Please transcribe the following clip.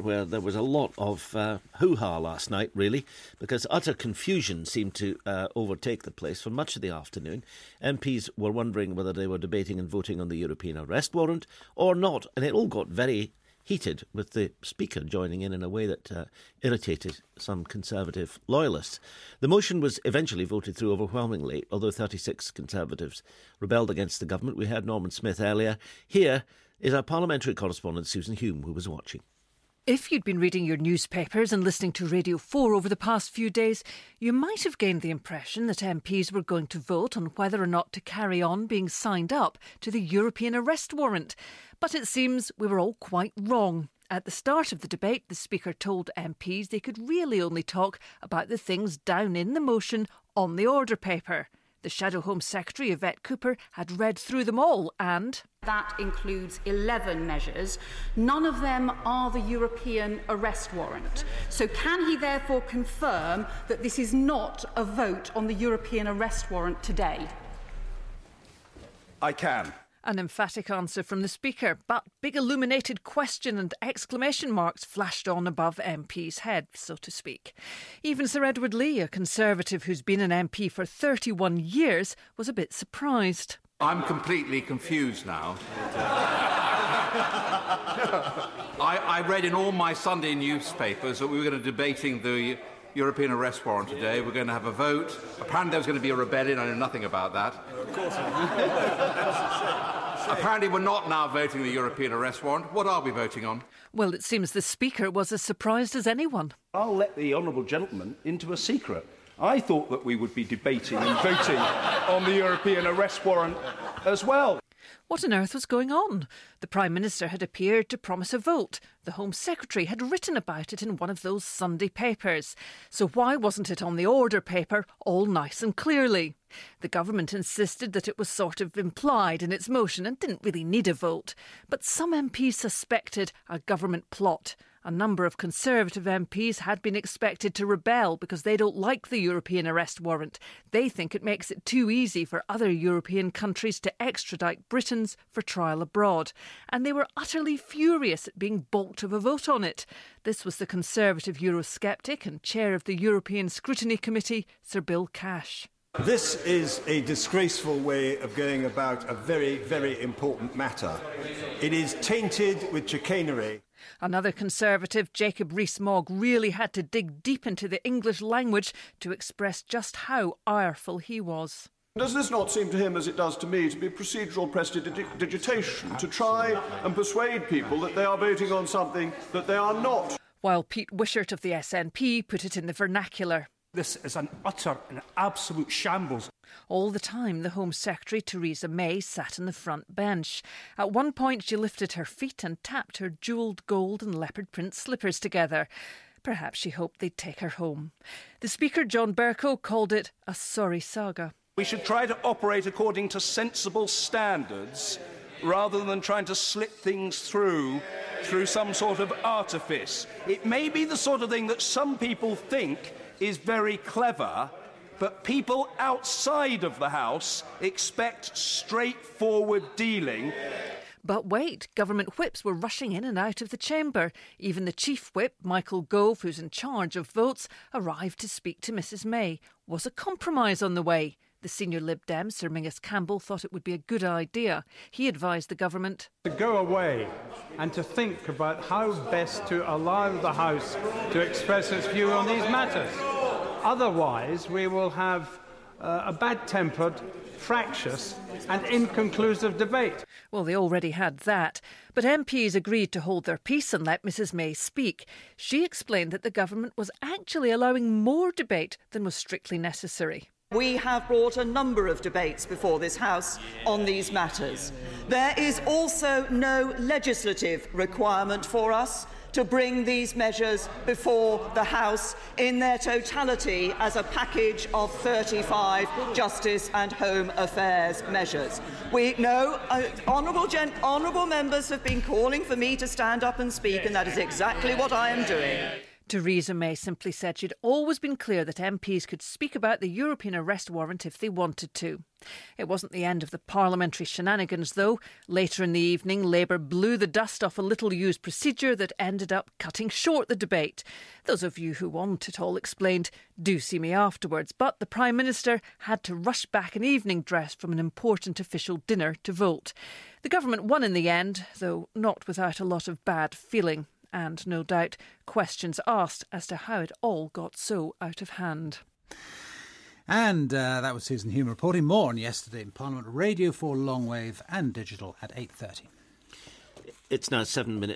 where there was a lot of hoo-ha last night, really, because utter confusion seemed to overtake the place for much of the afternoon. MPs were wondering whether they were debating and voting on the European arrest warrant or not, and it all got very heated, with the Speaker joining in a way that irritated some Conservative loyalists. The motion was eventually voted through overwhelmingly, although 36 Conservatives rebelled against the government. We heard Norman Smith earlier. Here is our parliamentary correspondent Susan Hume, who was watching. If you'd been reading your newspapers and listening to Radio 4 over the past few days, you might have gained the impression that MPs were going to vote on whether or not to carry on being signed up to the European arrest warrant. But it seems we were all quite wrong. At the start of the debate, the Speaker told MPs they could really only talk about the things down in the motion on the order paper. The Shadow Home Secretary, Yvette Cooper, had read through them all and... That includes 11 measures. None of them are the European arrest warrant. So can he therefore confirm that this is not a vote on the European arrest warrant today? I can. An emphatic answer from the Speaker, but big illuminated question and exclamation marks flashed on above MP's head, so to speak. Even Sir Edward Lee, a Conservative who's been an MP for 31 years, was a bit surprised. I'm completely confused now. I read in all my Sunday newspapers that we were going to be debating the European arrest warrant today. We're going to have a vote. Apparently there was going to be a rebellion. I know nothing about that. Of course. Apparently we're not now voting the European arrest warrant. What are we voting on? Well, it seems the Speaker was as surprised as anyone. I'll let the honourable gentleman into a secret. I thought that we would be debating and voting on the European arrest warrant as well. What on earth was going on? The Prime Minister had appeared to promise a vote. The Home Secretary had written about it in one of those Sunday papers. So why wasn't it on the order paper all nice and clearly? The government insisted that it was sort of implied in its motion and didn't really need a vote. But some MPs suspected a government plot. A number of Conservative MPs had been expected to rebel because they don't like the European arrest warrant. They think it makes it too easy for other European countries to extradite Britons for trial abroad. And they were utterly furious at being balked of a vote on it. This was the Conservative Eurosceptic and chair of the European Scrutiny Committee, Sir Bill Cash. This is a disgraceful way of going about a very, very important matter. It is tainted with chicanery. Another Conservative, Jacob Rees-Mogg, really had to dig deep into the English language to express just how ireful he was. Does this not seem to him, as it does to me, to be procedural prestidigitation, to try and persuade people that they are voting on something that they are not? While Pete Wishart of the SNP put it in the vernacular. This is an utter and absolute shambles. All the time, the Home Secretary, Theresa May, sat on the front bench. At one point, she lifted her feet and tapped her jewelled gold and leopard print slippers together. Perhaps she hoped they'd take her home. The Speaker, John Bercow, called it a sorry saga. We should try to operate according to sensible standards rather than trying to slip things through some sort of artifice. It may be the sort of thing that some people think is very clever, but people outside of the House expect straightforward dealing. But wait, government whips were rushing in and out of the chamber. Even the chief whip, Michael Gove, who's in charge of votes, arrived to speak to Mrs May. Was a compromise on the way? The senior Lib Dem, Sir Mingus Campbell, thought it would be a good idea. He advised the government to go away and to think about how best to allow the House to express its view on these matters. Otherwise, we will have a bad-tempered, fractious and inconclusive debate. Well, they already had that. But MPs agreed to hold their peace and let Mrs May speak. She explained that the government was actually allowing more debate than was strictly necessary. We have brought a number of debates before this House on these matters. There is also no legislative requirement for us to bring these measures before the House in their totality as a package of 35 Justice and Home Affairs measures. We know honourable members have been calling for me to stand up and speak, and that is exactly what I am doing. Theresa May simply said she'd always been clear that MPs could speak about the European arrest warrant if they wanted to. It wasn't the end of the parliamentary shenanigans, though. Later in the evening, Labour blew the dust off a little-used procedure that ended up cutting short the debate. Those of you who want it all explained, do see me afterwards. But the Prime Minister had to rush back in evening dress from an important official dinner to vote. The government won in the end, though not without a lot of bad feeling. And, no doubt, questions asked as to how it all got so out of hand. And that was Susan Hume reporting. More on Yesterday in Parliament, Radio 4 Longwave and digital at 8:30. It's now 7